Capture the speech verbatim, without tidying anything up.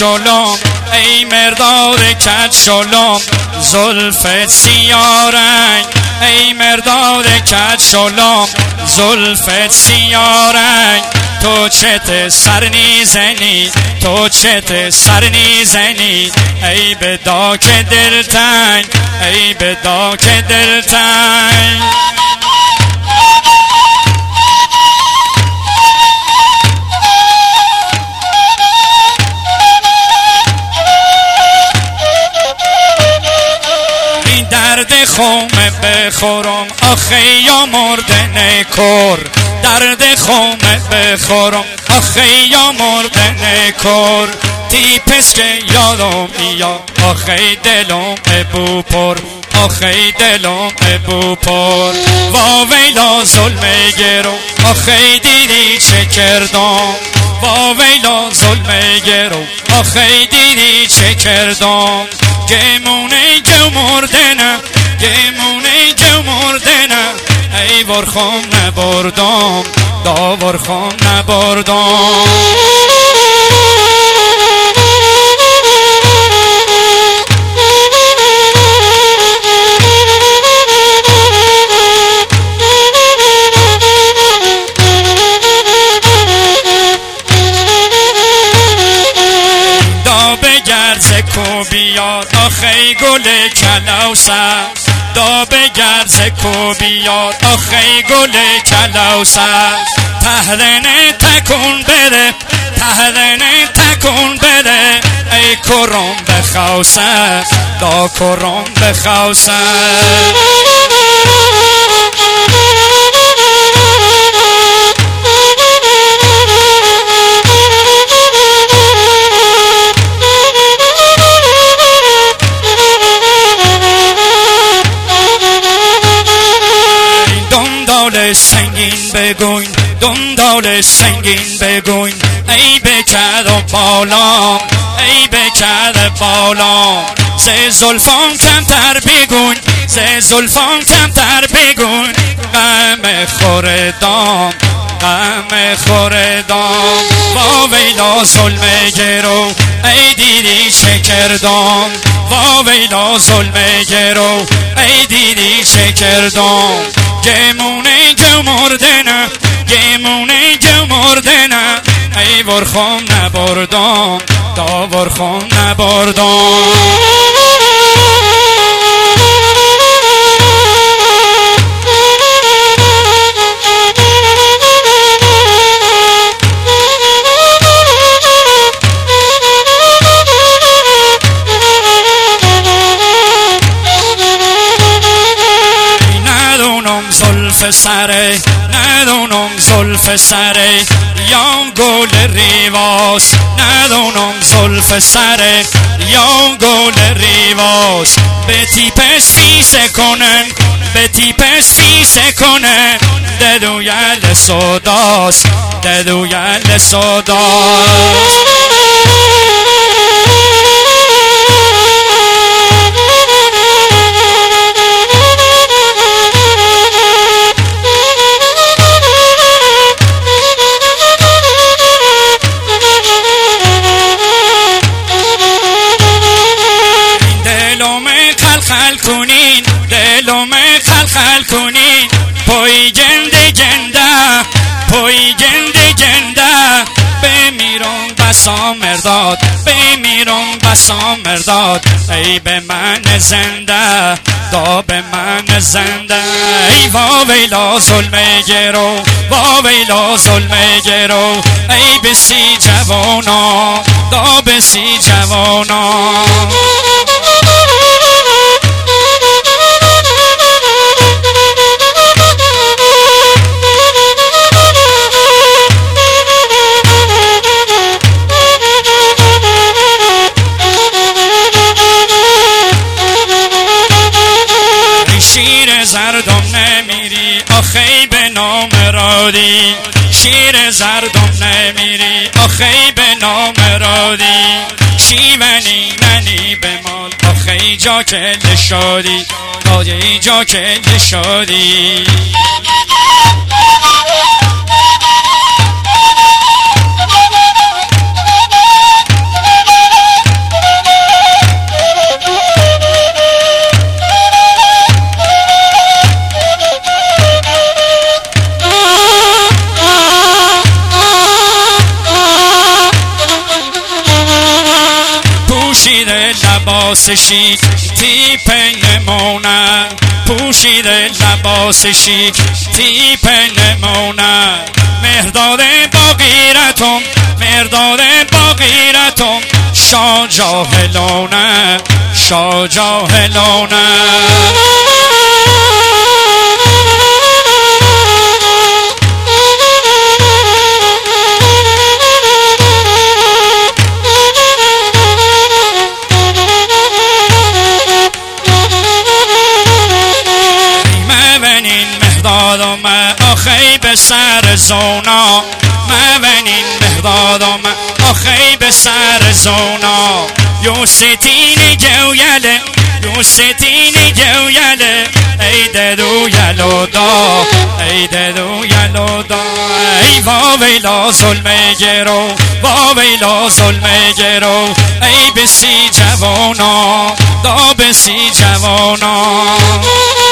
شلوم ای مرداد کج شلوم زلفت سیارنگ ای مرداد کج شلوم زلفت سیارنگ تو چت سر نیزنی تو چت سر نیزنی ای به داک دلتنگ ای به داک دلتنگ درد خون بخورم آخه یا مردن کر درد خون بخورم آخه یا مردن کر تیپس که یادم یا آخه دلم ابو پر آخه دلم ابو پر وا ویلا ظلم گرو آخه دیدی چه کردم وا ویلا ظلم گرو آخه دیدی چه کردم گمونه جو مردنه گمونه جو مردنه ای ورخم نبردم دا ورخم نبردم کو بیاد آخه گل کلوسه دا بگرز کو بیاد آخه گل کلوسه تهرنه تکون بره تهرنه تکون بره ای کرم بخوسه دا کرم بخوسه سنگین بگوین دنبال سنگین بگوین ای بکر بالا ای بکر بالا ز زلفان کمتر بگوین ز زلفان کمتر بگوین غم خوردم غم خوردم وا ویلا ظلم گرو ای دیدی چه کردم وا ویلا ظلم گرو ای دیدی چه کردم گمونه جو مردنه گمونه جو مردنه ای ورخم نبردم دا ورخم نبردم زلف سره ندونم زلف سره یا گل ریواس ندونم زلف سره یا گل ریواس به تیپش فیسه کنن به تیپش فیسه کنن ددو یل صداست ددو یل صداست خل کنین دلم خل خل کنین پای جنده جنده پای جنده جنده بمیرم بسا مرداد بمیرم بسا مرداد ای به من زنده دا به من زنده ای وا ویلا ظلم گرو وا ویلا ظلم گرو ای بسی جوانا دا بسی جوانا شیر زردم نمیری آخی به نام رادی شیر زردم نمیری آخی به نام رادی شیونی ننی به مال آخی جا کل شادی آجی جا کل شادی لباسشی تیپ نمونه پوشیده لباسشی تیپ نمونه مهرداد با غیرتم مهرداد با غیرتم شاه جاهلانه شاه جاهلانه مهردادم آخی به سر زونا مبنین مهردادم آخی به سر زونا یوستین جویله یوستین جویله ای ددو یلو دا ای ددو یلو دا ای واویلا ظلم گرو واویلا ظلم گرو ای بسی جوانا دا بسی جوانا